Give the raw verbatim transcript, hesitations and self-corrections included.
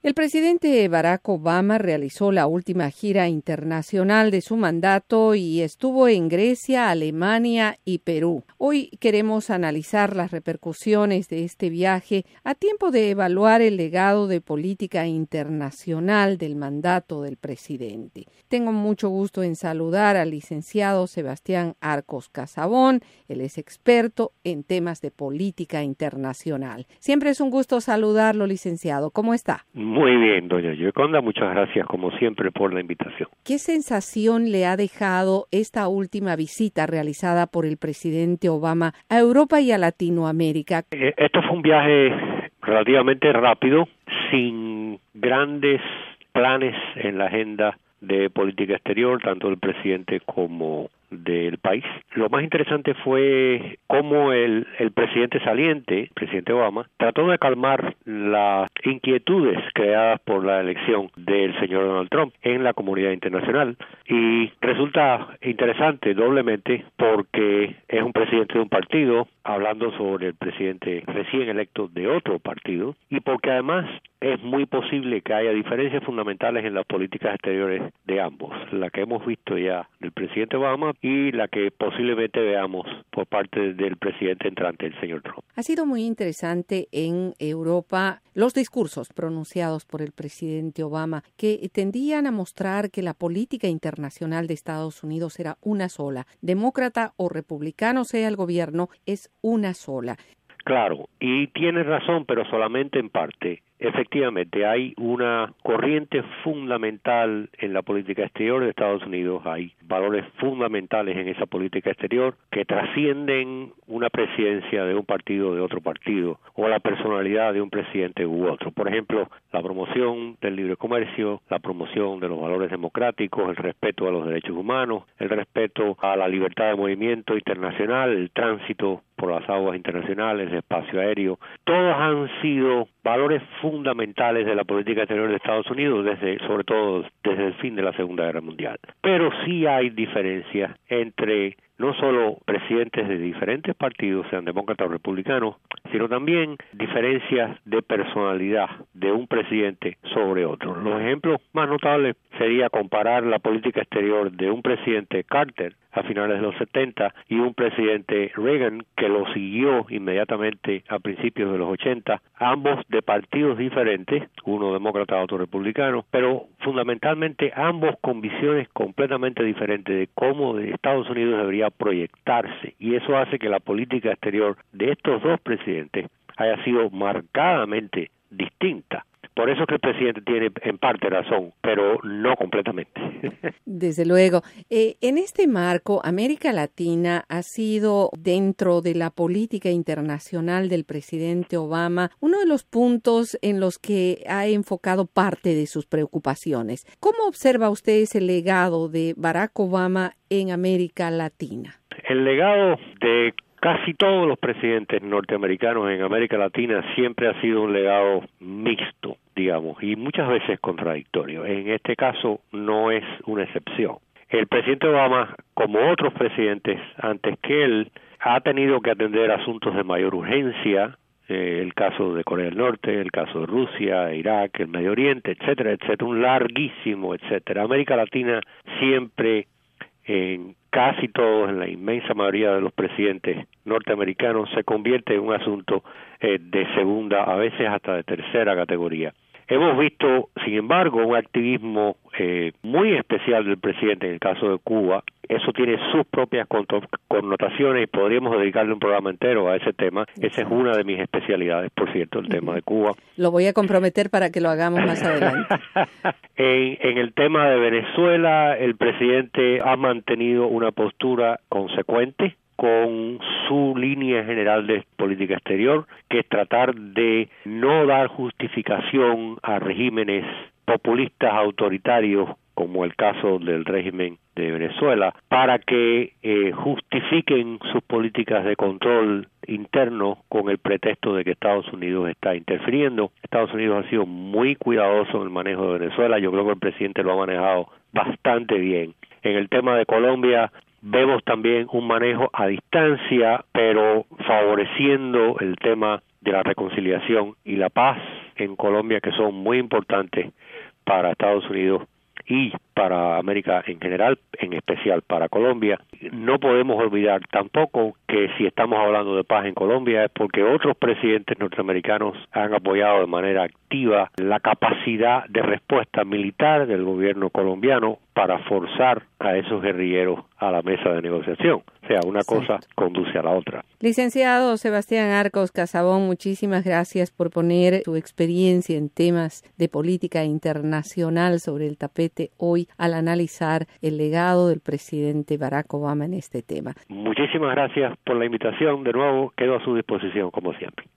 El presidente Barack Obama realizó la última gira internacional de su mandato y estuvo en Grecia, Alemania y Perú. Hoy queremos analizar las repercusiones de este viaje a tiempo de evaluar el legado de política internacional del mandato del presidente. Tengo mucho gusto en saludar al licenciado Sebastián Arcos Casabón. Él es experto en temas de política internacional. Siempre es un gusto saludarlo, licenciado. ¿Cómo está? Muy bien, doña Gioconda, muchas gracias como siempre por la invitación. ¿Qué sensación le ha dejado esta última visita realizada por el presidente Obama a Europa y a Latinoamérica? Eh, esto fue un viaje relativamente rápido, sin grandes planes en la agenda de política exterior, tanto del presidente como del país. Lo más interesante fue cómo el, el presidente saliente, el presidente Obama, trató de calmar las inquietudes creadas por la elección del señor Donald Trump en la comunidad internacional. Y resulta interesante doblemente porque es un presidente de un partido hablando sobre el presidente recién electo de otro partido, y porque además es muy posible que haya diferencias fundamentales en las políticas exteriores de ambos, la que hemos visto ya del presidente Obama y la que posiblemente veamos por parte del presidente entrante, el señor Trump. Ha sido muy interesante en Europa los discursos pronunciados por el presidente Obama, que tendían a mostrar que la política internacional de Estados Unidos era una sola. Demócrata o republicano sea el gobierno, es una sola. Claro, y tiene razón, pero solamente en parte. Efectivamente, hay una corriente fundamental en la política exterior de Estados Unidos, hay valores fundamentales en esa política exterior que trascienden una presidencia de un partido o de otro partido, o la personalidad de un presidente u otro. Por ejemplo, la promoción del libre comercio, la promoción de los valores democráticos, el respeto a los derechos humanos, el respeto a la libertad de movimiento internacional, el tránsito por las aguas internacionales, el espacio aéreo. Todos han sido valores fundamentales de la política exterior de Estados Unidos, desde, sobre todo desde el fin de la Segunda Guerra Mundial. Pero sí hay diferencias entre no solo presidentes de diferentes partidos, sean demócratas o republicanos, sino también diferencias de personalidad de un presidente sobre otro. Los ejemplos más notables sería comparar la política exterior de un presidente Carter a finales de los setenta y un presidente Reagan que lo siguió inmediatamente a principios de los ochenta, ambos de partidos diferentes, uno demócrata, otro republicano, pero fundamentalmente ambos con visiones completamente diferentes de cómo Estados Unidos debería proyectarse, y eso hace que la política exterior de estos dos presidentes haya sido marcadamente distinta. Por eso es que el presidente tiene en parte razón, pero no completamente. Desde luego. Eh, en este marco, América Latina ha sido, dentro de la política internacional del presidente Obama, uno de los puntos en los que ha enfocado parte de sus preocupaciones. ¿Cómo observa usted ese legado de Barack Obama en América Latina? El legado de casi todos los presidentes norteamericanos en América Latina siempre ha sido un legado mixto, digamos, y muchas veces contradictorio. En este caso no es una excepción. El presidente Obama, como otros presidentes antes que él, ha tenido que atender asuntos de mayor urgencia, eh, el caso de Corea del Norte, el caso de Rusia, Irak, el Medio Oriente, etcétera, etcétera, un larguísimo, etcétera. América Latina siempre, en casi todos, en la inmensa mayoría de los presidentes norteamericanos, se convierte en un asunto eh, de segunda, a veces hasta de tercera categoría. Hemos visto, sin embargo, un activismo eh, muy especial del presidente en el caso de Cuba. Eso tiene sus propias connotaciones y podríamos dedicarle un programa entero a ese tema. Esa es una de mis especialidades, por cierto, el tema de Cuba. Lo voy a comprometer para que lo hagamos más adelante. en, en el tema de Venezuela, el presidente ha mantenido una postura consecuente con su línea general de política exterior, que es tratar de no dar justificación a regímenes populistas autoritarios, como el caso del régimen de Venezuela, para que eh, justifiquen sus políticas de control interno con el pretexto de que Estados Unidos está interfiriendo. Estados Unidos ha sido muy cuidadoso en el manejo de Venezuela. Yo creo que el presidente lo ha manejado bastante bien. En el tema de Colombia, vemos también un manejo a distancia, pero favoreciendo el tema de la reconciliación y la paz en Colombia que son muy importantes para Estados Unidos y para América en general, en especial para Colombia. No podemos olvidar tampoco que si estamos hablando de paz en Colombia es porque otros presidentes norteamericanos han apoyado de manera activa la capacidad de respuesta militar del gobierno colombiano para forzar a esos guerrilleros a la mesa de negociación. O sea, una cosa conduce a la otra. Licenciado Sebastián Arcos Casabón, muchísimas gracias por poner tu experiencia en temas de política internacional sobre el tapete hoy al analizar el legado del presidente Barack Obama en este tema. Muchísimas gracias por la invitación. De nuevo, quedo a su disposición, como siempre.